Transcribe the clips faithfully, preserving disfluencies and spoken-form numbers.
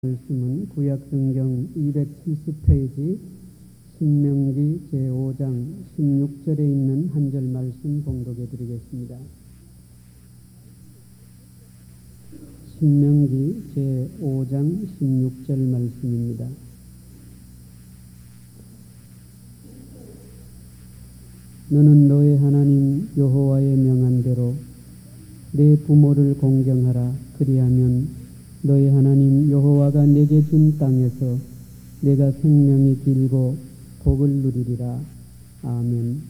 말씀은 구약성경 이백칠십 페이지 신명기 제오 장 십육 절에 있는 한 절 말씀 봉독해 드리겠습니다. 신명기 제오 장 십육 절 말씀입니다. 너는 너의 하나님 여호와의 명한 대로 내 부모를 공경하라. 그리하면 너의 하나님 여호와가 내게 준 땅에서 내가 생명이 길고 복을 누리리라. 아멘.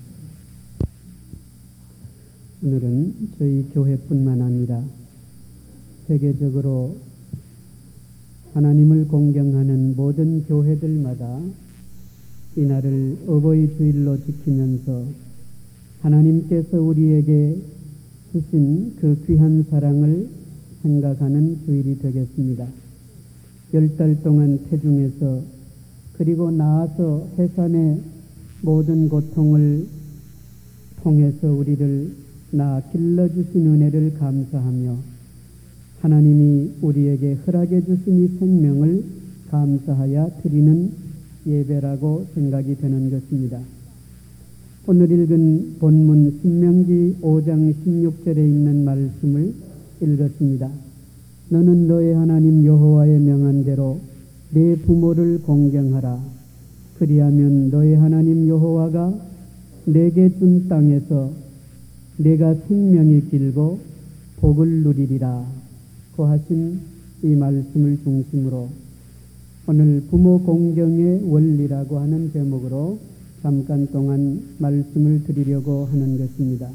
오늘은 저희 교회뿐만 아니라 세계적으로 하나님을 공경하는 모든 교회들마다 이날을 어버이 주일로 지키면서 하나님께서 우리에게 주신 그 귀한 사랑을 생각하는 주일이 되겠습니다. 열 달 동안 태중에서 그리고 나아서 해산의 모든 고통을 통해서 우리를 낳아 길러주신 은혜를 감사하며 하나님이 우리에게 허락해 주신 이 생명을 감사하여 드리는 예배라고 생각이 되는 것입니다. 오늘 읽은 본문 신명기 오 장 십육 절에 있는 말씀을 읽었습니다. 너는 너의 하나님 여호와의 명한 대로 내 부모를 공경하라. 그리하면 너의 하나님 여호와가 내게 준 땅에서 내가 생명이 길고 복을 누리리라. 고 하신 이 말씀을 중심으로 오늘 부모 공경의 원리라고 하는 제목으로 잠깐 동안 말씀을 드리려고 하는 것입니다.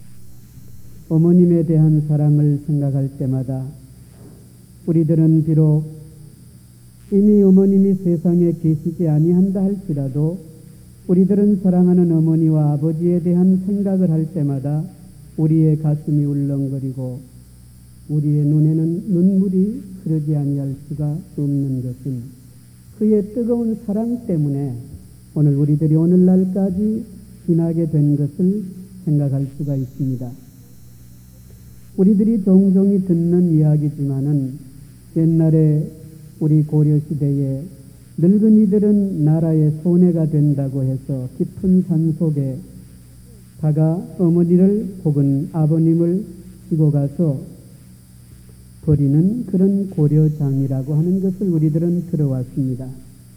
어머님에 대한 사랑을 생각할 때마다 우리들은 비록 이미 어머님이 세상에 계시지 아니한다 할지라도 우리들은 사랑하는 어머니와 아버지에 대한 생각을 할 때마다 우리의 가슴이 울렁거리고 우리의 눈에는 눈물이 흐르지 아니할 수가 없는 것은 그의 뜨거운 사랑 때문에 오늘 우리들이 오늘날까지 지나게 된 것을 생각할 수가 있습니다. 우리들이 종종 듣는 이야기지만은 옛날에 우리 고려시대에 늙은이들은 나라의 손해가 된다고 해서 깊은 산속에 다가 어머니를 혹은 아버님을 지고 가서 버리는 그런 고려장이라고 하는 것을 우리들은 들어왔습니다.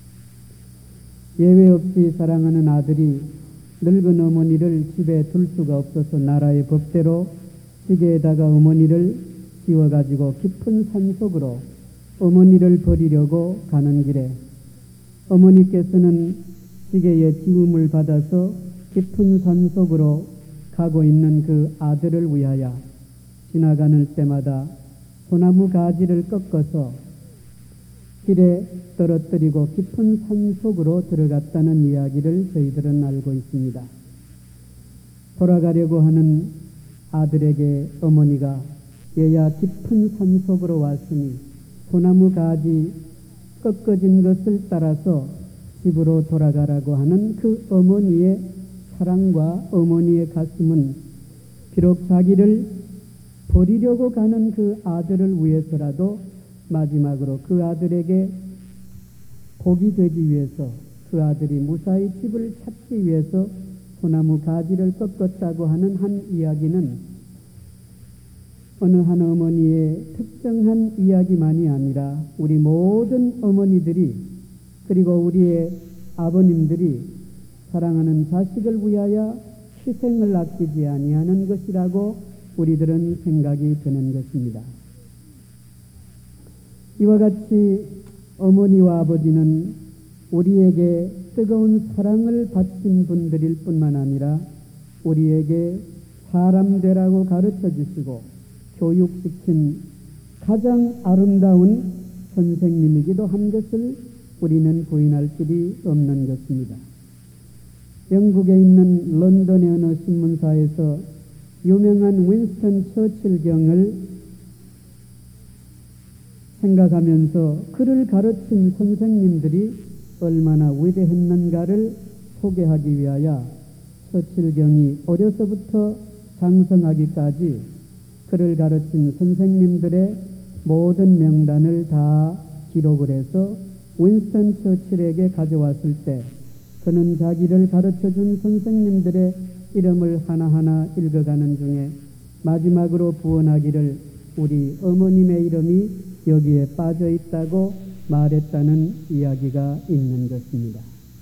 예외 없이 사랑하는 아들이 늙은 어머니를 집에 둘 수가 없어서 나라의 법대로 시계에다가 어머니를 씌워가지고 깊은 산속으로 어머니를 버리려고 가는 길에 어머니께서는 시계의 지움을 받아서 깊은 산속으로 가고 있는 그 아들을 위하여 지나가는 때마다 소나무 가지를 꺾어서 길에 떨어뜨리고 깊은 산속으로 들어갔다는 이야기를 저희들은 알고 있습니다. 돌아가려고 하는 아들에게 어머니가 얘야 깊은 산속으로 왔으니 소나무 가지 꺾어진 것을 따라서 집으로 돌아가라고 하는 그 어머니의 사랑과 어머니의 가슴은 비록 자기를 버리려고 가는 그 아들을 위해서라도 마지막으로 그 아들에게 복이 되기 위해서 그 아들이 무사히 집을 찾기 위해서 소나무 가지를 꺾었다고 하는 한 이야기는 어느 한 어머니의 특정한 이야기만이 아니라 우리 모든 어머니들이 그리고 우리의 아버님들이 사랑하는 자식을 위하여 희생을 아끼지 아니하는 것이라고 우리들은 생각이 드는 것입니다. 이와 같이 어머니와 아버지는 우리에게 뜨거운 사랑을 바친 분들일 뿐만 아니라 우리에게 사람 되라고 가르쳐 주시고 교육시킨 가장 아름다운 선생님이기도 한 것을 우리는 부인할 길이 없는 것입니다. 영국에 있는 런던의 어느 신문사에서 유명한 윈스턴 처칠경을 생각하면서 그를 가르친 선생님들이 얼마나 위대했는가를 소개하기 위하여 처칠경이 어려서부터 장성하기까지 그를 가르친 선생님들의 모든 명단을 다 기록을 해서 윈스턴 처칠에게 가져왔을 때 그는 자기를 가르쳐준 선생님들의 이름을 하나하나 읽어가는 중에 마지막으로 부언하기를 우리 어머님의 이름이 여기에 빠져 있다고 말했다는 이야기가 있는 것입니다.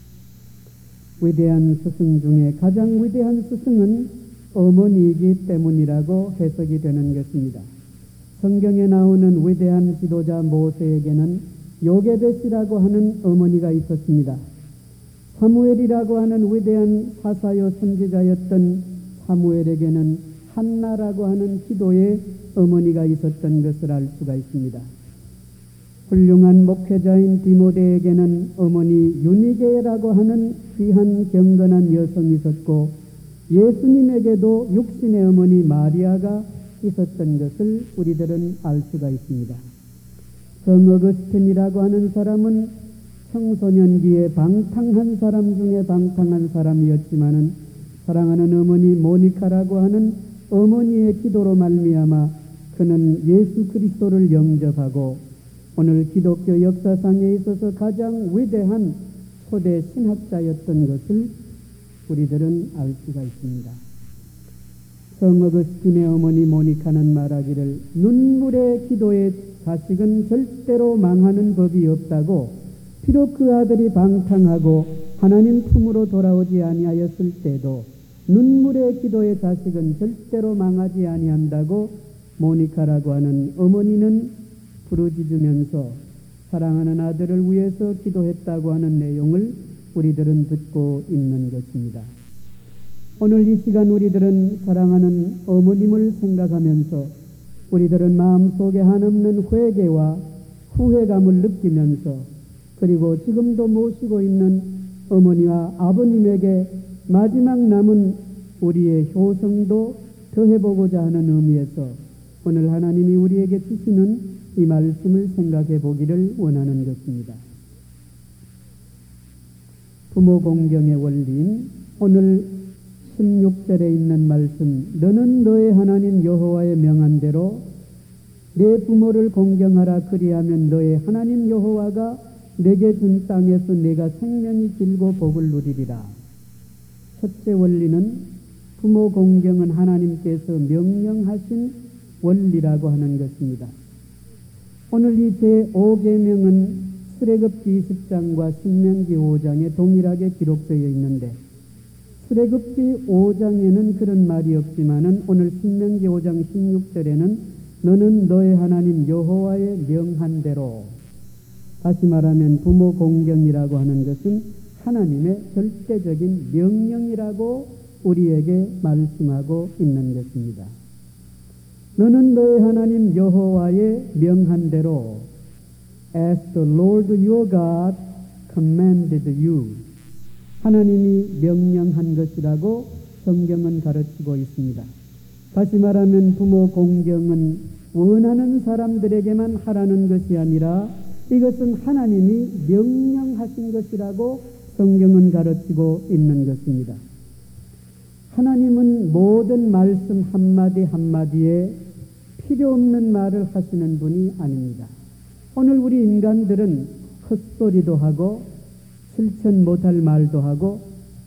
위대한 스승 중에 가장 위대한 스승은 어머니이기 때문이라고 해석이 되는 것입니다. 성경에 나오는 위대한 지도자 모세에게는 요게벳이라고 하는 어머니가 있었습니다. 사무엘이라고 하는 위대한 사사요 선지자였던 사무엘에게는 한나라고 하는 기도의 어머니가 있었던 것을 알 수가 있습니다. 훌륭한 목회자인 디모데에게는 어머니 유니게라고 하는 귀한 경건한 여성이 있었고 예수님에게도 육신의 어머니 마리아가 있었던 것을 우리들은 알 수가 있습니다. 성 어거스틴이라고 하는 사람은 청소년기에 방탕한 사람 중에 방탕한 사람이었지만은 사랑하는 어머니 모니카라고 하는 어머니의 기도로 말미암아 그는 예수 그리스도를 영접하고 오늘 기독교 역사상에 있어서 가장 위대한 초대 신학자였던 것을 우리들은 알 수가 있습니다. 성 어거스틴의 어머니 모니카는 말하기를 눈물의 기도에 자식은 절대로 망하는 법이 없다고 비록 그 아들이 방탕하고 하나님 품으로 돌아오지 아니하였을 때도 눈물의 기도에 자식은 절대로 망하지 아니한다고 모니카라고 하는 어머니는 부르짖으면서 사랑하는 아들을 위해서 기도했다고 하는 내용을 우리들은 듣고 있는 것입니다. 오늘 이 시간 우리들은 사랑하는 어머님을 생각하면서 우리들은 마음속에 한없는 회개와 후회감을 느끼면서 그리고 지금도 모시고 있는 어머니와 아버님에게 마지막 남은 우리의 효성도 더해보고자 하는 의미에서 오늘 하나님이 우리에게 주시는 이 말씀을 생각해 보기를 원하는 것입니다. 부모 공경의 원리인 오늘 십육 절에 있는 말씀, 너는 너의 하나님 여호와의 명한 대로 내 부모를 공경하라. 그리하면 너의 하나님 여호와가 내게 준 땅에서 내가 생명이 길고 복을 누리리라. 첫째 원리는 부모 공경은 하나님께서 명령하신 원리라고 하는 것입니다. 오늘 이 제오 계명은 출애굽기 이십 장과 신명기 오 장에 동일하게 기록되어 있는데 출애굽기 오 장에는 그런 말이 없지만은 오늘 신명기 오 장 십육 절에는 너는 너의 하나님 여호와의 명한 대로, 다시 말하면 부모 공경이라고 하는 것은 하나님의 절대적인 명령이라고 우리에게 말씀하고 있는 것입니다. 너는 너의 하나님 여호와의 명한 대로 as the Lord your God commanded you, 하나님이 명령한 것이라고 성경은 가르치고 있습니다. 다시 말하면 부모 공경은 원하는 사람들에게만 하라는 것이 아니라 이것은 하나님이 명령하신 것이라고 성경은 가르치고 있는 것입니다. 하나님은 모든 말씀 한마디 한마디에 필요 없는 말을 하시는 분이 아닙니다. 오늘 우리 인간들은 헛소리도 하고 실천 못할 말도 하고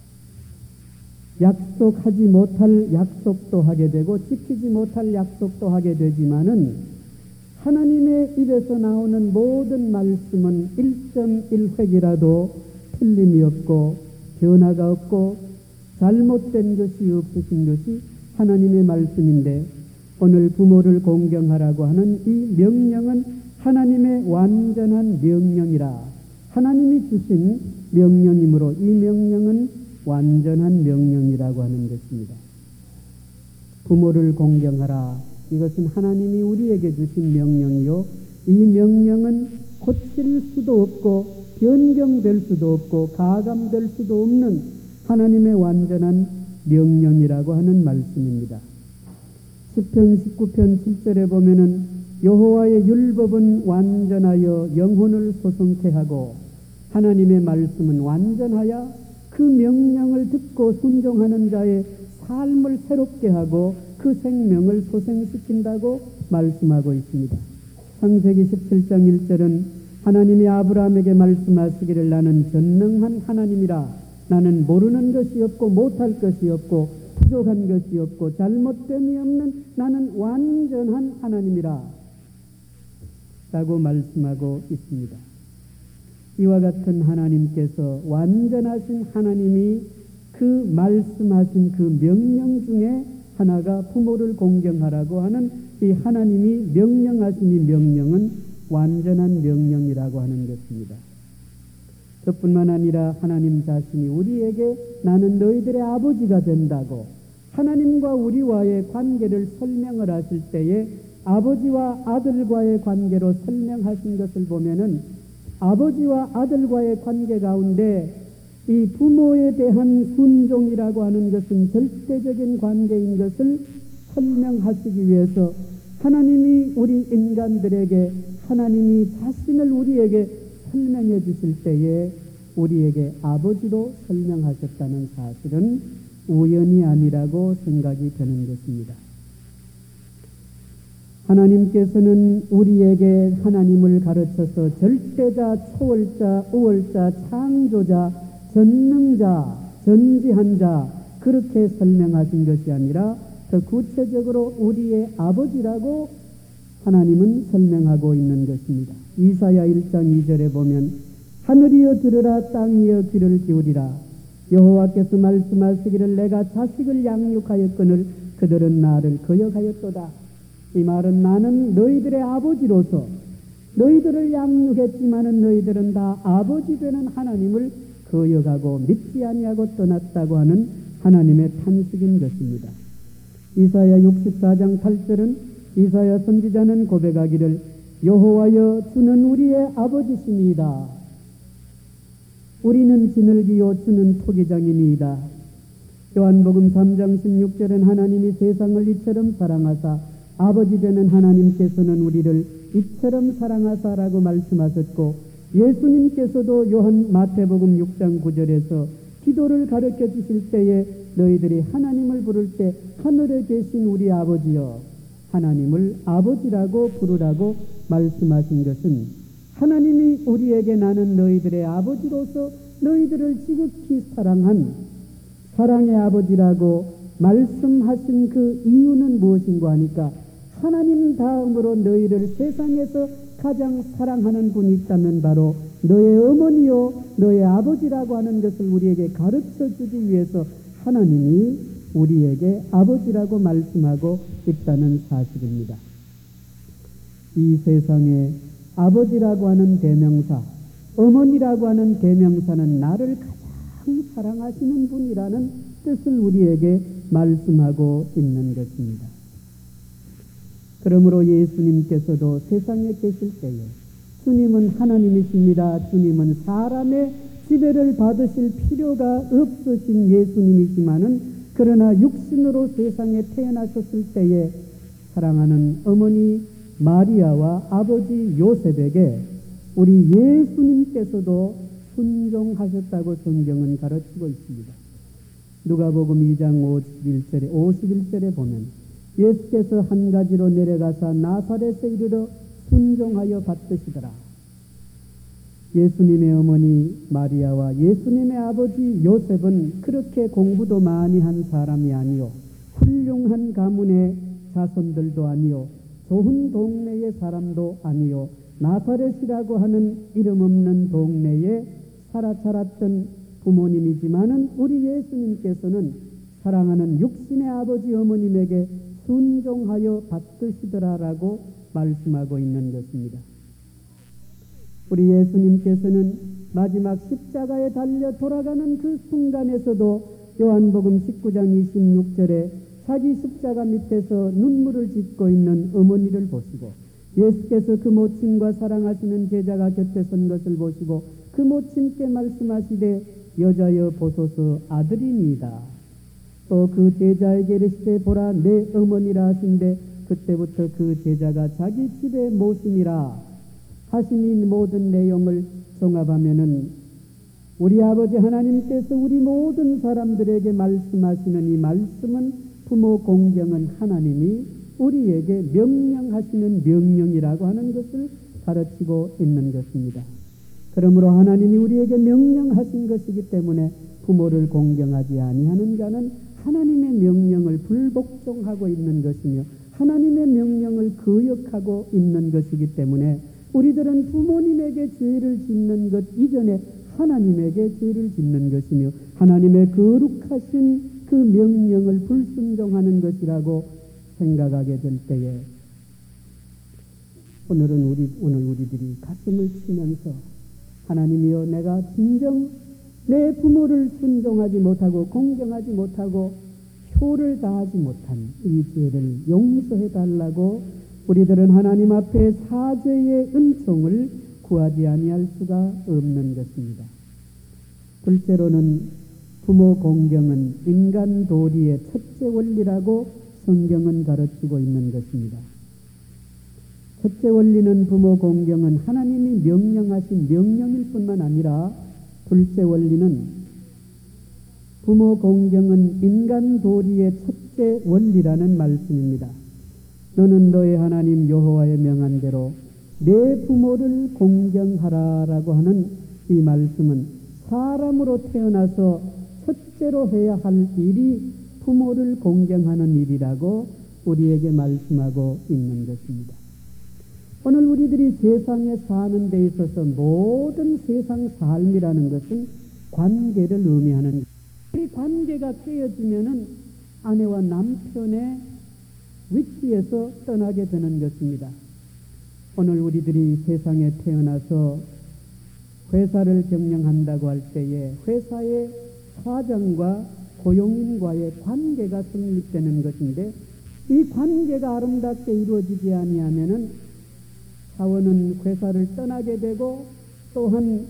약속하지 못할 약속도 하게 되고 지키지 못할 약속도 하게 되지만은 하나님의 입에서 나오는 모든 말씀은 일 점 일 획이라도 틀림이 없고 변화가 없고 잘못된 것이 없으신 것이 하나님의 말씀인데 오늘 부모를 공경하라고 하는 이 명령은 하나님의 완전한 명령이라 하나님이 주신 명령이므로 이 명령은 완전한 명령이라고 하는 것입니다. 부모를 공경하라. 이것은 하나님이 우리에게 주신 명령이요. 이 명령은 고칠 수도 없고 변경될 수도 없고 가감될 수도 없는 하나님의 완전한 명령이라고 하는 말씀입니다. 시편 십구 편 칠 절에 보면은 여호와의 율법은 완전하여 영혼을 소성케 하고 하나님의 말씀은 완전하여 그 명령을 듣고 순종하는 자의 삶을 새롭게 하고 그 생명을 소생시킨다고 말씀하고 있습니다. 창세기 십칠 장 일 절은 하나님이 아브라함에게 말씀하시기를 나는 전능한 하나님이라. 나는 모르는 것이 없고 못할 것이 없고 부족한 것이 없고 잘못됨이 없는 나는 완전한 하나님이라 라고 말씀하고 있습니다. 이와 같은 하나님께서, 완전하신 하나님이 그 말씀하신 그 명령 중에 하나가 부모를 공경하라고 하는 이 하나님이 명령하신 이 명령은 완전한 명령이라고 하는 것입니다. 그뿐만 아니라 하나님 자신이 우리에게 나는 너희들의 아버지가 된다고 하나님과 우리와의 관계를 설명을 하실 때에 아버지와 아들과의 관계로 설명하신 것을 보면은 아버지와 아들과의 관계 가운데 이 부모에 대한 순종이라고 하는 것은 절대적인 관계인 것을 설명하시기 위해서 하나님이 우리 인간들에게 하나님이 자신을 우리에게 설명해 주실 때에 우리에게 아버지로 설명하셨다는 사실은 우연이 아니라고 생각이 되는 것입니다. 하나님께서는 우리에게 하나님을 가르쳐서 절대자, 초월자, 우월자, 창조자, 전능자, 전지한 자 그렇게 설명하신 것이 아니라 더 구체적으로 우리의 아버지라고 하나님은 설명하고 있는 것입니다. 이사야 일 장 이 절에 보면 하늘이여 들으라, 땅이여 귀를 기울이라. 여호와께서 말씀하시기를 내가 자식을 양육하였거늘 그들은 나를 거역하였도다. 이 말은 나는 너희들의 아버지로서 너희들을 양육했지만은 너희들은 다 아버지 되는 하나님을 거역하고 믿지 아니하고 떠났다고 하는 하나님의 탄식인 것입니다. 이사야 육십사 장 팔 절은 이사야 선지자는 고백하기를 여호와여 주는 우리의 아버지시니이다. 우리는 지늘기요 주는 토기장이니이다. 요한복음 삼 장 십육 절은 하나님이 세상을 이처럼 사랑하사 아버지 되는 하나님께서는 우리를 이처럼 사랑하사라고 말씀하셨고 예수님께서도 요한 마태복음 육 장 구 절에서 기도를 가르쳐 주실 때에 너희들이 하나님을 부를 때 하늘에 계신 우리 아버지여 하나님을 아버지라고 부르라고 말씀하신 것은 하나님이 우리에게 나는 너희들의 아버지로서 너희들을 지극히 사랑한 사랑의 아버지라고 말씀하신 그 이유는 무엇인가 하니까 하나님 다음으로 너희를 세상에서 가장 사랑하는 분이 있다면 바로 너의 어머니요 너의 아버지라고 하는 것을 우리에게 가르쳐 주기 위해서 하나님이 우리에게 아버지라고 말씀하고 있다는 사실입니다. 이 세상에 아버지라고 하는 대명사, 어머니라고 하는 대명사는 나를 가장 사랑하시는 분이라는 뜻을 우리에게 말씀하고 있는 것입니다. 그러므로 예수님께서도 세상에 계실 때에 주님은 하나님이십니다. 주님은 사람의 지배를 받으실 필요가 없으신 예수님이지만은 그러나 육신으로 세상에 태어나셨을 때에 사랑하는 어머니 마리아와 아버지 요셉에게 우리 예수님께서도 순종하셨다고 성경은 가르치고 있습니다. 누가복음 이 장 오십일 절에 오십일 절에 보면 예수께서 한 가지로 내려가사 나사렛에 이르러 순종하여 받드시더라. 예수님의 어머니 마리아와 예수님의 아버지 요셉은 그렇게 공부도 많이 한 사람이 아니요 훌륭한 가문의 자손들도 아니요 좋은 동네의 사람도 아니요 나사렛이라고 하는 이름 없는 동네에 살아 자랐던 부모님이지만은 우리 예수님께서는 사랑하는 육신의 아버지 어머님에게 순종하여 받드시더라라고 말씀하고 있는 것입니다. 우리 예수님께서는 마지막 십자가에 달려 돌아가는 그 순간에서도 요한복음 십구 장 이십육 절에 자기 십자가 밑에서 눈물을 짓고 있는 어머니를 보시고 예수께서 그 모친과 사랑하시는 제자가 곁에 선 것을 보시고 그 모친께 말씀하시되 여자여 보소서 아들이니이다. 또 그 제자에게 이르시되 보라 내 어머니라 하신데 그때부터 그 제자가 자기 집에 모시니라 하신 이 모든 내용을 종합하면은 우리 아버지 하나님께서 우리 모든 사람들에게 말씀하시는 이 말씀은 부모 공경은 하나님이 우리에게 명령하시는 명령이라고 하는 것을 가르치고 있는 것입니다. 그러므로 하나님이 우리에게 명령하신 것이기 때문에 부모를 공경하지 아니하는 자는 하나님의 명령을 불복종하고 있는 것이며 하나님의 명령을 거역하고 있는 것이기 때문에 우리들은 부모님에게 죄를 짓는 것 이전에 하나님에게 죄를 짓는 것이며 하나님의 거룩하신 그 명령을 불순종하는 것이라고 생각하게 될 때에 오늘은 우리 오늘 우리들이 가슴을 치면서 하나님이여, 내가 진정 내 부모를 순종하지 못하고 공경하지 못하고 효를 다하지 못한 이 죄를 용서해 달라고 우리들은 하나님 앞에 사죄의 은총을 구하지 아니할 수가 없는 것입니다. 둘째로는 부모 공경은 인간 도리의 첫째 원리라고 성경은 가르치고 있는 것입니다. 첫째 원리는 부모 공경은 하나님이 명령하신 명령일 뿐만 아니라 둘째 원리는 부모 공경은 인간 도리의 첫째 원리라는 말씀입니다. 너는 너의 하나님 여호와의 명한 대로 내 부모를 공경하라라고 하는 이 말씀은 사람으로 태어나서 첫째로 해야 할 일이 부모를 공경하는 일이라고 우리에게 말씀하고 있는 것입니다. 오늘 우리들이 세상에 사는 데 있어서 모든 세상 삶이라는 것은 관계를 의미하는 것입니다. 이 관계가 깨어지면은 아내와 남편의 위치에서 떠나게 되는 것입니다. 오늘 우리들이 세상에 태어나서 회사를 경영한다고 할 때에 회사의 사장과 고용인과의 관계가 성립되는 것인데 이 관계가 아름답게 이루어지지 아니하면은 사원은 회사를 떠나게 되고 또한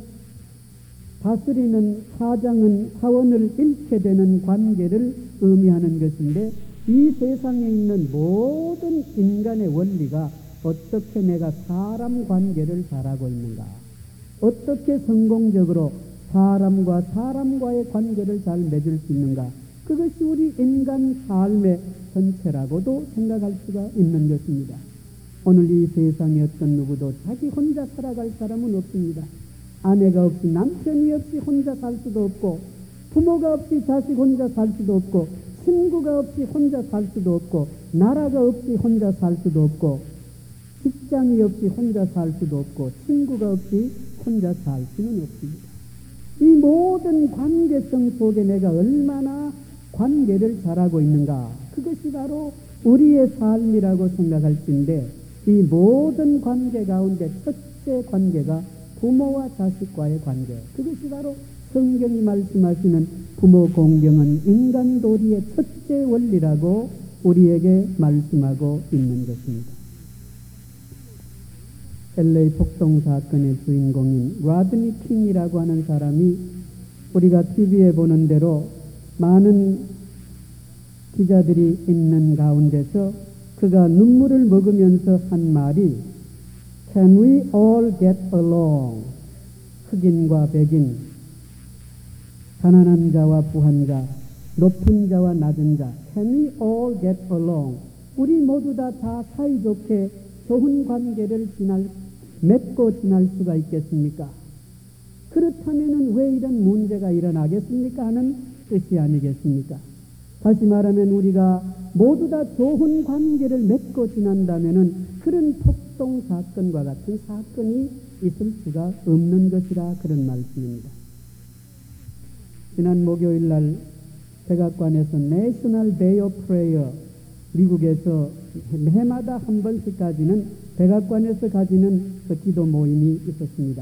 다스리는 사장은 사원을 잃게 되는 관계를 의미하는 것인데 이 세상에 있는 모든 인간의 원리가 어떻게 내가 사람 관계를 잘하고 있는가, 어떻게 성공적으로 사람과 사람과의 관계를 잘 맺을 수 있는가, 그것이 우리 인간 삶의 전체라고도 생각할 수가 있는 것입니다. 오늘 이 세상에 어떤 누구도 자기 혼자 살아갈 사람은 없습니다. 아내가 없이 남편이 없이 혼자 살 수도 없고 부모가 없이 자식 혼자 살 수도 없고 친구가 없이 혼자 살 수도 없고 나라가 없이 혼자 살 수도 없고 직장이 없이 혼자 살 수도 없고 친구가 없이 혼자 살 수는 없습니다. 이 모든 관계성 속에 내가 얼마나 관계를 잘하고 있는가, 그것이 바로 우리의 삶이라고 생각할지인데 이 모든 관계 가운데 첫째 관계가 부모와 자식과의 관계, 그것이 바로 성경이 말씀하시는 부모 공경은 인간 도리의 첫째 원리라고 우리에게 말씀하고 있는 것입니다. 엘에이 폭동 사건의 주인공인 라드니 킹이라고 하는 사람이 우리가 티비에 보는 대로 많은 기자들이 있는 가운데서 그가 눈물을 먹으면서 한 말이 Can we all get along? 흑인과 백인, 가난한 자와 부한 자, 높은 자와 낮은 자, Can we all get along? 우리 모두 다, 다 사이좋게 좋은 관계를 지날, 맺고 지날 수가 있겠습니까? 그렇다면 왜 이런 문제가 일어나겠습니까? 하는 뜻이 아니겠습니까? 다시 말하면 우리가 모두 다 좋은 관계를 맺고 지난다면 그런 폭동 사건과 같은 사건이 있을 수가 없는 것이라 그런 말씀입니다. 지난 목요일 날 백악관에서 National Day of Prayer, 미국에서 해마다 한 번씩 가지는 백악관에서 가지는 그 기도 모임이 있었습니다.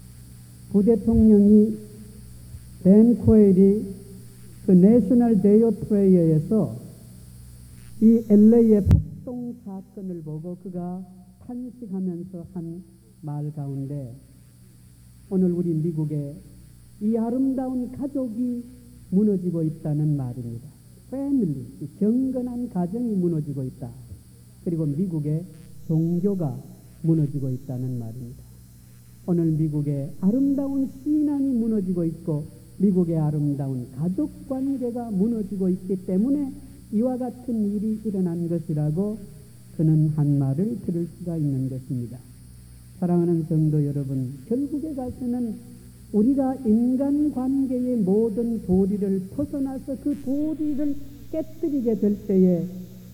부대통령이 댄 코엘이 그 National Day of Prayer에서 이 엘에이의 폭동 사건을 보고 그가 탄식하면서 한 말 가운데 오늘 우리 미국에 이 아름다운 가족이 무너지고 있다는 말입니다. 패밀리, 경건한 가정이 무너지고 있다. 그리고 미국의 종교가 무너지고 있다는 말입니다. 오늘 미국의 아름다운 신앙이 무너지고 있고 미국의 아름다운 가족 관계가 무너지고 있기 때문에 이와 같은 일이 일어난 것이라고 그는 한 말을 들을 수가 있는 것입니다. 사랑하는 성도 여러분, 결국에 가서는 우리가 인간관계의 모든 도리를 벗어나서 그 도리를 깨뜨리게 될 때에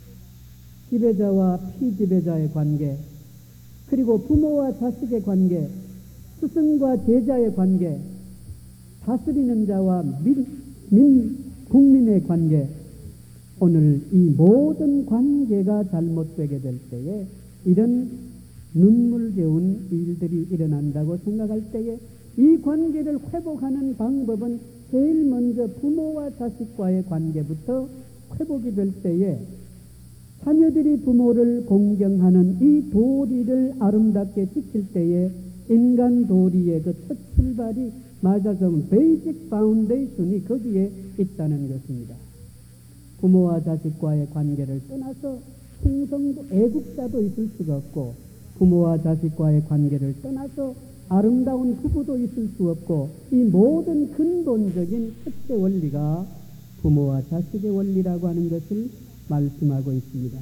지배자와 피지배자의 관계, 그리고 부모와 자식의 관계, 스승과 제자의 관계, 다스리는 자와 민, 민, 국민의 관계, 오늘 이 모든 관계가 잘못되게 될 때에 이런 눈물겨운 일들이 일어난다고 생각할 때에 이 관계를 회복하는 방법은 제일 먼저 부모와 자식과의 관계부터 회복이 될 때에 자녀들이 부모를 공경하는 이 도리를 아름답게 지킬 때에 인간 도리의 그 첫 출발이 맞아서 베이직 파운데이션이 거기에 있다는 것입니다. 부모와 자식과의 관계를 떠나서 충성도 애국자도 있을 수가 없고, 부모와 자식과의 관계를 떠나서 아름다운 부부도 있을 수 없고, 이 모든 근본적인 첫째 원리가 부모와 자식의 원리라고 하는 것을 말씀하고 있습니다.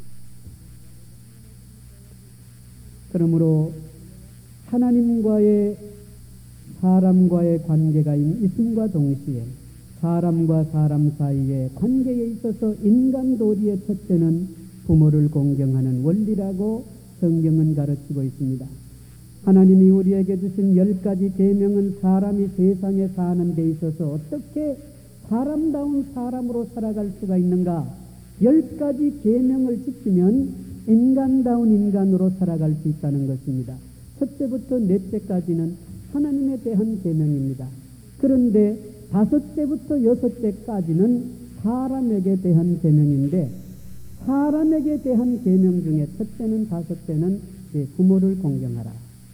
그러므로 하나님과의 사람과의 관계가 있음과 동시에 사람과 사람 사이의 관계에 있어서 인간 도리의 첫째는 부모를 공경하는 원리라고 성경은 가르치고 있습니다. 하나님이 우리에게 주신 열 가지 계명은 사람이 세상에 사는 데 있어서 어떻게 사람다운 사람으로 살아갈 수가 있는가? 열 가지 계명을 지키면 인간다운 인간으로 살아갈 수 있다는 것입니다. 첫째부터 넷째까지는 하나님에 대한 계명입니다. 그런데 다섯째부터 여섯째까지는 사람에게 대한 계명인데, 사람에게 대한 계명 중에 첫째는 다섯째는 부모를 공경하라,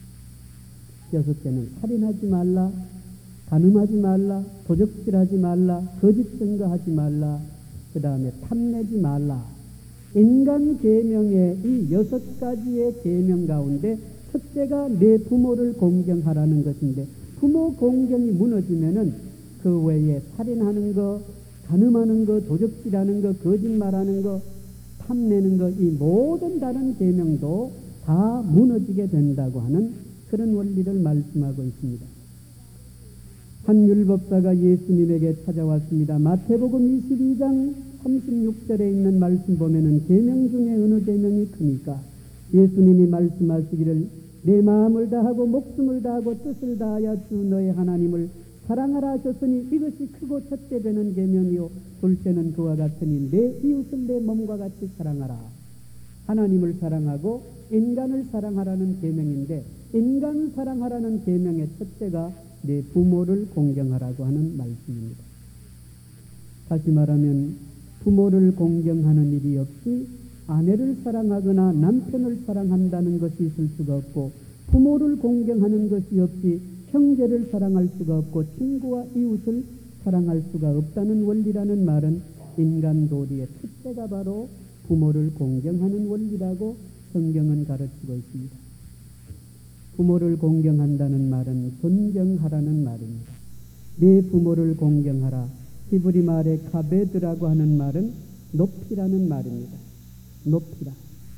여섯째는 살인하지 말라, 간음하지 말라, 도적질하지 말라, 거짓 증거하지 말라, 그 다음에 탐내지 말라. 인간 계명의 이 여섯 가지의 계명 가운데 첫째가 내 부모를 공경하라는 것인데, 부모 공경이 무너지면은 그 외에 살인하는 거, 간음하는 거, 도적질하는 거, 거짓말하는 거, 탐내는 거, 이 모든 다른 계명도 다 무너지게 된다고 하는 그런 원리를 말씀하고 있습니다. 한 율법사가 예수님에게 찾아왔습니다. 마태복음 이십이 장 삼십육 절에 있는 말씀 보면은 계명 중에 어느 계명이 크니까? 예수님이 말씀하시기를 내 마음을 다하고 목숨을 다하고 뜻을 다하여 주 너의 하나님을 사랑하라 하셨으니 이것이 크고 첫째 되는 계명이요 둘째는 그와 같으니 내 이웃을 내 몸과 같이 사랑하라. 하나님을 사랑하고 인간을 사랑하라는 계명인데, 인간 사랑하라는 계명의 첫째가 내 부모를 공경하라고 하는 말씀입니다. 다시 말하면 부모를 공경하는 일이 없이 아내를 사랑하거나 남편을 사랑한다는 것이 있을 수가 없고, 부모를 공경하는 것이 없이 형제를 사랑할 수가 없고, 친구와 이웃을 사랑할 수가 없다는 원리라는 말은 인간 도리의 첫째가 바로 부모를 공경하는 원리라고 성경은 가르치고 있습니다. 부모를 공경한다는 말은 존경하라는 말입니다. 내 부모를 공경하라. 히브리 말의 카베드라고 하는 말은 높이라는 말입니다. 높이라.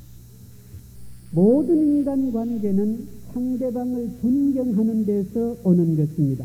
모든 인간관계는 상대방을 존경하는 데서 오는 것입니다.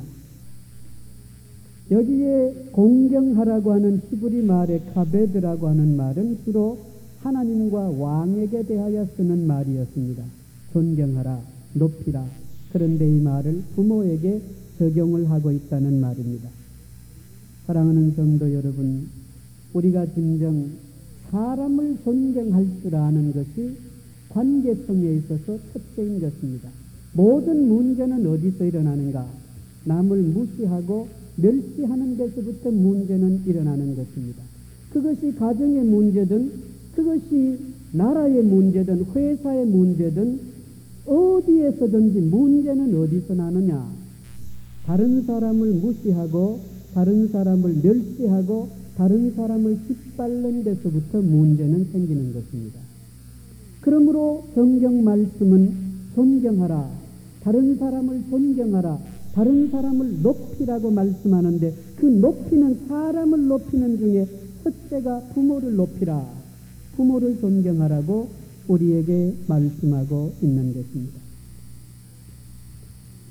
여기에 공경하라고 하는 히브리 말의 카베드라고 하는 말은 주로 하나님과 왕에게 대하여 쓰는 말이었습니다. 존경하라, 높이라. 그런데 이 말을 부모에게 적용을 하고 있다는 말입니다. 사랑하는 성도 여러분, 우리가 진정 사람을 존경할 줄 아는 것이 관계성에 있어서 첫째인 것입니다. 모든 문제는 어디서 일어나는가? 남을 무시하고 멸시하는 데서부터 문제는 일어나는 것입니다. 그것이 가정의 문제든, 그것이 나라의 문제든, 회사의 문제든, 어디에서든지 문제는 어디서 나느냐? 다른 사람을 무시하고 다른 사람을 멸시하고 다른 사람을 짓밟는 데서부터 문제는 생기는 것입니다. 그러므로 성경 말씀은 존경하라, 다른 사람을 존경하라, 다른 사람을 높이라고 말씀하는데, 그 높이는, 사람을 높이는 중에 첫째가 부모를 높이라, 부모를 존경하라고 우리에게 말씀하고 있는 것입니다.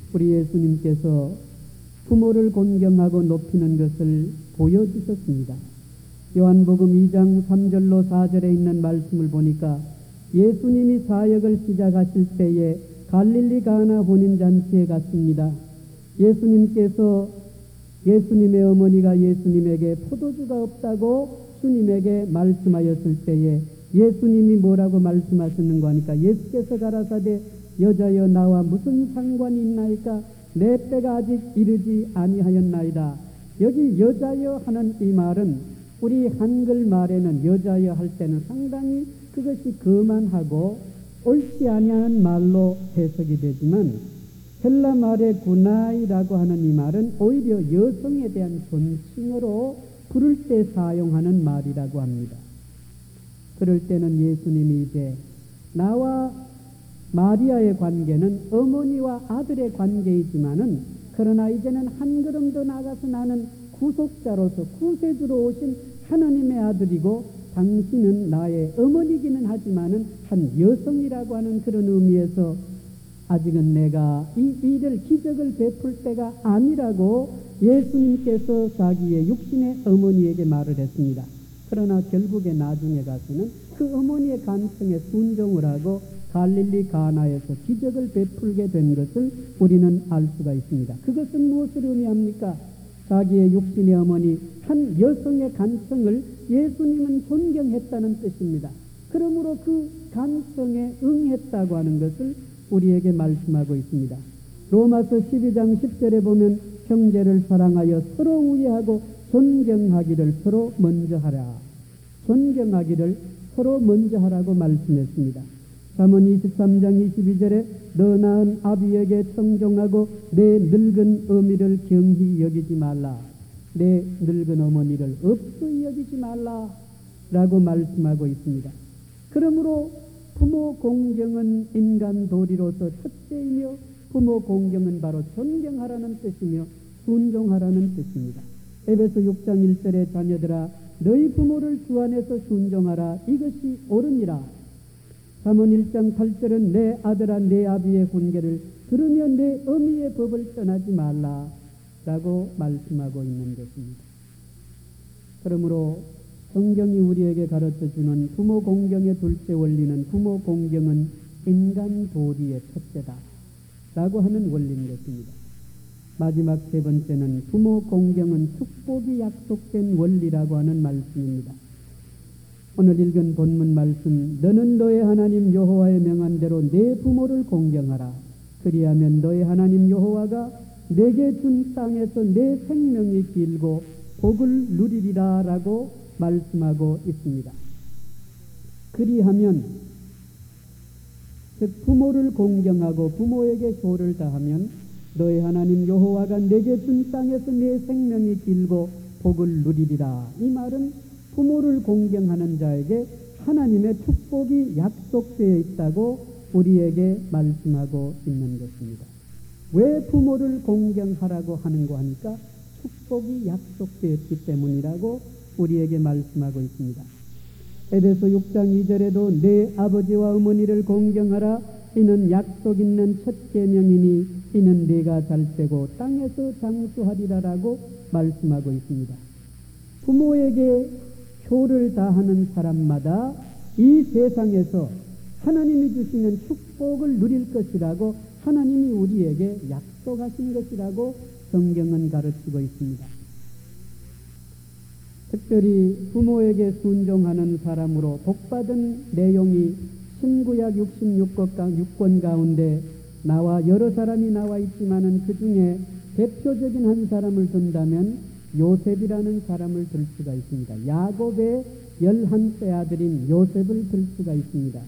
우리 예수님께서 부모를 존경하고 높이는 것을 보여주셨습니다. 요한복음 이 장 삼 절로 사 절에 있는 말씀을 보니까 예수님이 사역을 시작하실 때에 갈릴리 가나 혼인잔치에 갔습니다. 예수님께서 예수님의 어머니가 예수님에게 포도주가 없다고 주님에게 말씀하였을 때에 예수님이 뭐라고 말씀하셨는가 하니까 예수께서 가라사대 여자여 나와 무슨 상관이 있나이까 내 때가 아직 이르지 아니하였나이다. 여기 여자여 하는 이 말은 우리 한글 말에는 여자여 할 때는 상당히 그것이 거만하고 옳지 아니한 말로 해석이 되지만 헬라 말의 구나이라고 하는 이 말은 오히려 여성에 대한 존칭으로 부를 때 사용하는 말이라고 합니다. 그럴 때는 예수님이 이제 나와 마리아의 관계는 어머니와 아들의 관계이지만은 그러나 이제는 한 걸음 더 나가서 나는 구속자로서 구세주로 오신 하나님의 아들이고 당신은 나의 어머니기는 하지만은 한 여성이라고 하는 그런 의미에서 아직은 내가 이 일을 기적을 베풀 때가 아니라고 예수님께서 자기의 육신의 어머니에게 말을 했습니다. 그러나 결국에 나중에 가서는 그 어머니의 간청에 순종을 하고 갈릴리 가나에서 기적을 베풀게 된 것을 우리는 알 수가 있습니다. 그것은 무엇을 의미합니까? 자기의 육신의 어머니 한 여성의 간청을 예수님은 존경했다는 뜻입니다. 그러므로 그 간청에 응했다고 하는 것을 우리에게 말씀하고 있습니다. 로마서 십이 장 십 절에 보면 형제를 사랑하여 서로 우애하고 존경하기를 서로 먼저 하라. 존경하기를 서로 먼저 하라고 말씀했습니다. 잠언 이십삼 장 이십이 절에 너 낳은 아비에게 청종하고 내 늙은 어미를 경히 여기지 말라. 내 늙은 어머니를 없이 여기지 말라 라고 말씀하고 있습니다. 그러므로 부모 공경은 인간 도리로서 첫째이며 부모 공경은 바로 존경하라는 뜻이며 순종하라는 뜻입니다. 에베소 육 장 일 절에 자녀들아 너희 부모를 주 안에서 순종하라. 이것이 옳으니라. 잠언 일 장 팔 절은 내 아들아 내 아비의 훈계를 들으며 내 어미의 법을 떠나지 말라 라고 말씀하고 있는 것입니다. 그러므로 성경이 우리에게 가르쳐주는 부모 공경의 둘째 원리는 부모 공경은 인간 도리의 첫째다 라고 하는 원리인 것입니다. 마지막 세 번째는 부모 공경은 축복이 약속된 원리라고 하는 말씀입니다. 오늘 읽은 본문 말씀 너는 너의 하나님 여호와의 명한 대로 내 부모를 공경하라. 그리하면 너의 하나님 여호와가 내게 준 땅에서 내 생명이 길고 복을 누리리라 라고 말씀하고 있습니다. 그리하면 즉 부모를 공경하고 부모에게 효를 다하면 너의 하나님 여호와가 내게 준 땅에서 내 생명이 길고 복을 누리리라. 이 말은 부모를 공경하는 자에게 하나님의 축복이 약속되어 있다고 우리에게 말씀하고 있는 것입니다. 왜 부모를 공경하라고 하는가 하니까 축복이 약속되었기 때문이라고 우리에게 말씀하고 있습니다. 에베소 육 장 이 절에도 내 아버지와 어머니를 공경하라. 이는 약속 있는 첫 계명이니 이는 네가 잘되고 땅에서 장수하리라라고 말씀하고 있습니다. 부모에게 효를 다하는 사람마다 이 세상에서 하나님이 주시는 축복을 누릴 것이라고 하나님이 우리에게 약속하신 것이라고 성경은 가르치고 있습니다. 특별히 부모에게 순종하는 사람으로 복받은 내용이 신구약 육십육 권 가운데 나와 여러 사람이 나와 있지만은 그 중에 대표적인 한 사람을 든다면 요셉이라는 사람을 들 수가 있습니다. 야곱의 열한째 아들인 요셉을 들 수가 있습니다.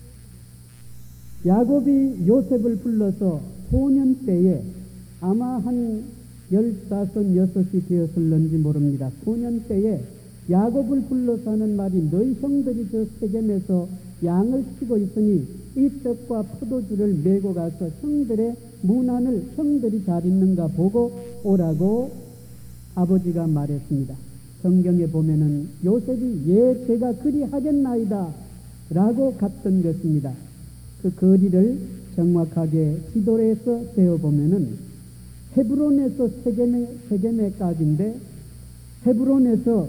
야곱이 요셉을 불러서 소년 때에 아마 한 열다섯, 여섯이 되었을런지 모릅니다. 소년 때에 야곱을 불러서 하는 말이 너희 형들이 저 세겜에서 양을 치고 있으니 이 떡과 포도주를 메고 가서 형들의 문안을 형들이 잘 있는가 보고 오라고 아버지가 말했습니다. 성경에 보면은 요셉이 예 제가 그리 하겠나이다 라고 갔던 것입니다. 그 거리를 정확하게 지도에서 세어보면은 헤브론에서 세겜에, 세겜에까지인데 헤브론에서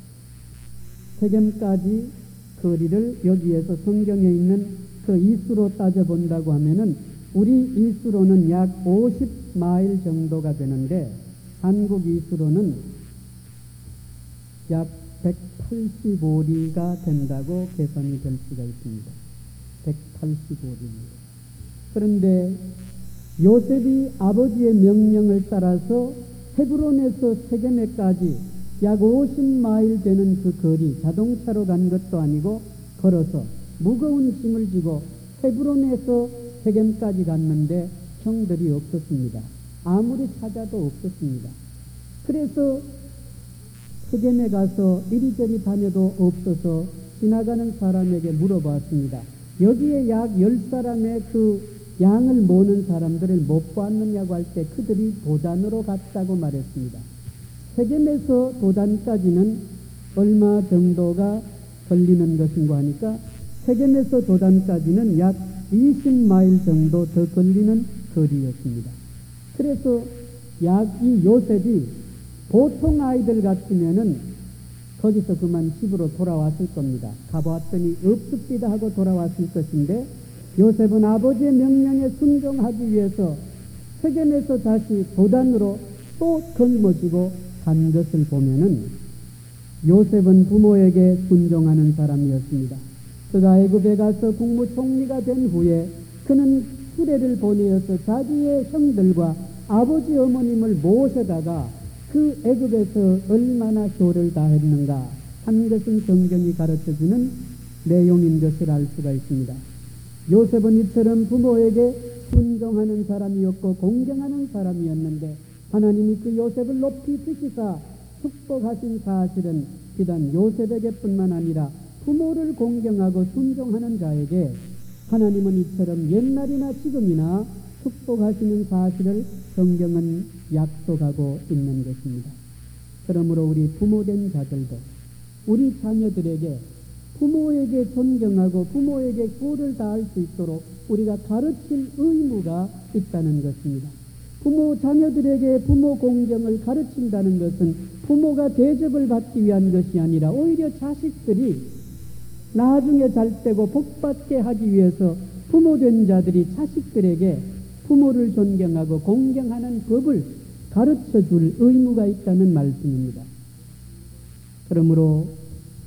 세겜까지 거리를 여기에서 성경에 있는 그 이수로 따져본다고 하면은 우리 이수로는 약 오십 마일 정도가 되는데 한국 이수로는 약 백팔십오 리가 된다고 계산이 될 수가 있습니다. 백팔십오 리입니다. 그런데 요셉이 아버지의 명령을 따라서 헤브론에서 세겜에까지 약 오십 마일 되는 그 거리, 자동차로 간 것도 아니고 걸어서 무거운 짐을 지고 헤브론에서 세겜까지 갔는데 형들이 없었습니다. 아무리 찾아도 없었습니다. 그래서 세겜에 가서 이리저리 다녀도 없어서 지나가는 사람에게 물어봤습니다. 여기에 약 열 사람의 그 양을 모는 사람들을 못 봤느냐고 할 때 그들이 도단으로 갔다고 말했습니다. 세겜에서 도단까지는 얼마 정도가 걸리는 것인가 하니까 세겜에서 도단까지는 약 이십 마일 정도 더 걸리는 거리였습니다. 그래서 약 이 요셉이 보통 아이들 같으면은 거기서 그만 집으로 돌아왔을 겁니다. 가보았더니 없습니다 하고 돌아왔을 것인데 요셉은 아버지의 명령에 순종하기 위해서 세겜에서 다시 도단으로 또 걸머지고 간 것을 보면은 요셉은 부모에게 순종하는 사람이었습니다. 그가 애굽에 가서 국무총리가 된 후에 그는 수레를 보내어서 자기의 형들과 아버지 어머님을 모셔다가 그 애굽에서 얼마나 효를 다했는가 한 것은 성경이 가르쳐주는 내용인 것을 알 수가 있습니다. 요셉은 이처럼 부모에게 순종하는 사람이었고 공경하는 사람이었는데 하나님이 그 요셉을 높이 드시사 축복하신 사실은 비단 요셉에게뿐만 아니라 부모를 공경하고 순종하는 자에게 하나님은 이처럼 옛날이나 지금이나 축복하시는 사실을 성경은 약속하고 있는 것입니다. 그러므로 우리 부모된 자들도 우리 자녀들에게 부모에게 존경하고 부모에게 구를 다할 수 있도록 우리가 가르칠 의무가 있다는 것입니다. 부모 자녀들에게 부모 공경을 가르친다는 것은 부모가 대접을 받기 위한 것이 아니라 오히려 자식들이 나중에 잘 되고 복받게 하기 위해서 부모된 자들이 자식들에게 부모를 존경하고 공경하는 법을 가르쳐줄 의무가 있다는 말씀입니다. 그러므로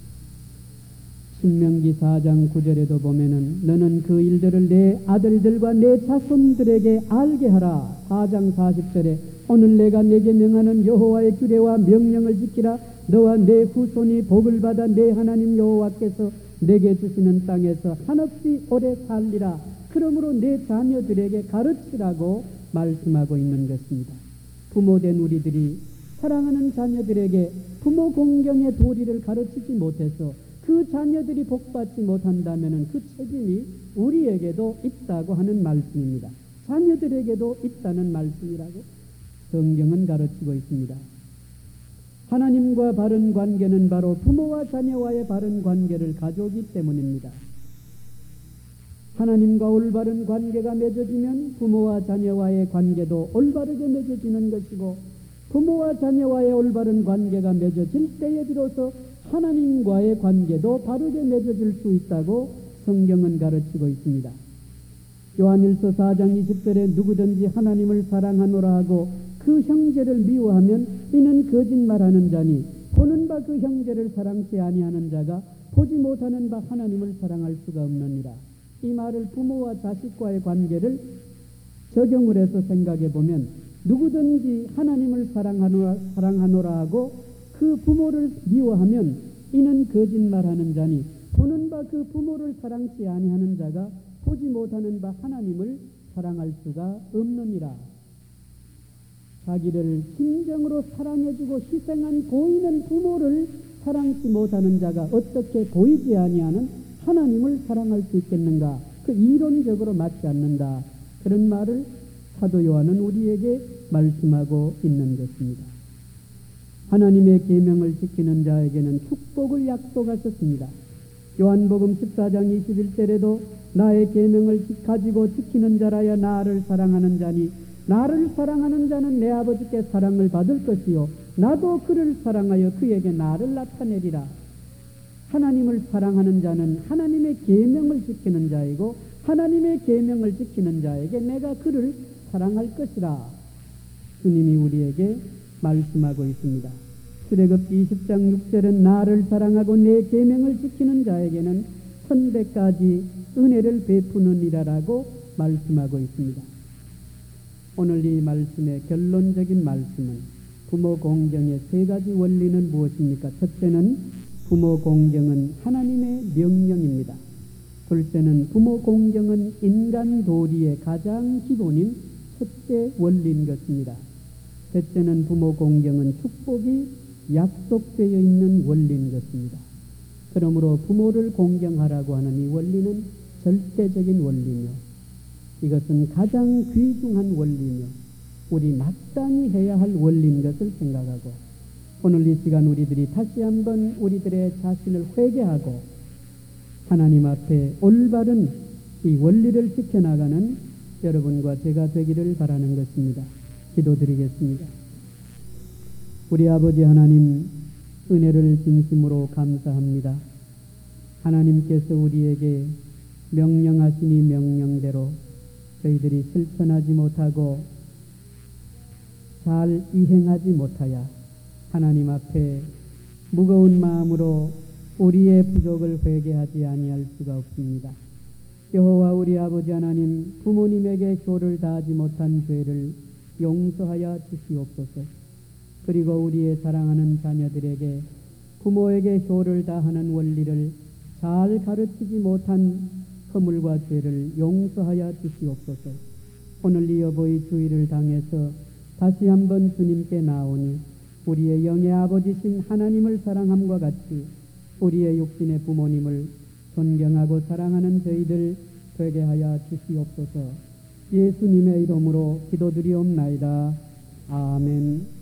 신명기 사 장 구 절에도 보면은 너는 그 일들을 내 아들들과 내 자손들에게 알게 하라. 사 장 사십 절에 오늘 내가 내게 명하는 여호와의 규례와 명령을 지키라. 너와 내 후손이 복을 받아 내 하나님 여호와께서 내게 주시는 땅에서 한없이 오래 살리라. 그러므로 내 자녀들에게 가르치라고 말씀하고 있는 것입니다. 부모된 우리들이 사랑하는 자녀들에게 부모 공경의 도리를 가르치지 못해서 그 자녀들이 복받지 못한다면 그 책임이 우리에게도 있다고 하는 말씀입니다. 자녀들에게도 있다는 말씀이라고 성경은 가르치고 있습니다. 하나님과 바른 관계는 바로 부모와 자녀와의 바른 관계를 가져오기 때문입니다. 하나님과 올바른 관계가 맺어지면 부모와 자녀와의 관계도 올바르게 맺어지는 것이고 부모와 자녀와의 올바른 관계가 맺어질 때에 비로소 하나님과의 관계도 바르게 맺어질 수 있다고 성경은 가르치고 있습니다. 요한일서 사 장 이십 절에 누구든지 하나님을 사랑하노라 하고 그 형제를 미워하면 이는 거짓말하는 자니 보는 바 그 형제를 사랑치 아니하는 자가 보지 못하는 바 하나님을 사랑할 수가 없느니라. 이 말을 부모와 자식과의 관계를 적용을 해서 생각해 보면 누구든지 하나님을 사랑하노라, 사랑하노라 하고 그 부모를 미워하면 이는 거짓말하는 자니 보는 바 그 부모를 사랑치 아니하는 자가 보지 못하는 바 하나님을 사랑할 수가 없느니라. 자기를 진정으로 사랑해주고 희생한 보이는 부모를 사랑치 못하는 자가 어떻게 보이지 아니하는 하나님을 사랑할 수 있겠는가? 그 이론적으로 맞지 않는다. 그런 말을 사도 요한은 우리에게 말씀하고 있는 것입니다. 하나님의 계명을 지키는 자에게는 축복을 약속하셨습니다. 요한복음 십사 장 이십일 절에도 나의 계명을 가지고 지키는 자라야 나를 사랑하는 자니 나를 사랑하는 자는 내 아버지께 사랑을 받을 것이요 나도 그를 사랑하여 그에게 나를 나타내리라. 하나님을 사랑하는 자는 하나님의 계명을 지키는 자이고 하나님의 계명을 지키는 자에게 내가 그를 사랑할 것이라. 주님이 우리에게 말씀하고 있습니다. 출애굽기 이십 장 육 절은 나를 사랑하고 내 계명을 지키는 자에게는 천배까지 은혜를 베푸느니라라고 말씀하고 있습니다. 오늘 이 말씀의 결론적인 말씀은 부모 공경의 세 가지 원리는 무엇입니까? 첫째는 부모 공경은 하나님의 명령입니다. 둘째는 부모 공경은 인간 도리의 가장 기본인 첫째 원리인 것입니다. 셋째는 부모 공경은 축복이 약속되어 있는 원리인 것입니다. 그러므로 부모를 공경하라고 하는 이 원리는 절대적인 원리며 이것은 가장 귀중한 원리며 우리 마땅히 해야 할 원리인 것을 생각하고 오늘 이 시간 우리들이 다시 한번 우리들의 자신을 회개하고 하나님 앞에 올바른 이 원리를 지켜나가는 여러분과 제가 되기를 바라는 것입니다. 기도드리겠습니다. 우리 아버지 하나님, 은혜를 진심으로 감사합니다. 하나님께서 우리에게 명령하시니 명령대로 저희들이 실천하지 못하고 잘 이행하지 못하여 하나님 앞에 무거운 마음으로 우리의 부족을 회개하지 아니할 수가 없습니다. 여호와 우리 아버지 하나님, 부모님에게 효를 다하지 못한 죄를 용서하여 주시옵소서. 그리고 우리의 사랑하는 자녀들에게 부모에게 효를 다하는 원리를 잘 가르치지 못한 허물과 죄를 용서하여 주시옵소서. 오늘 이 여보의 주의를 당해서 다시 한번 주님께 나오니 우리의 영의 아버지신 하나님을 사랑함과 같이 우리의 육신의 부모님을 존경하고 사랑하는 저희들 되게 하여 주시옵소서. 예수님의 이름으로 기도드리옵나이다. 아멘.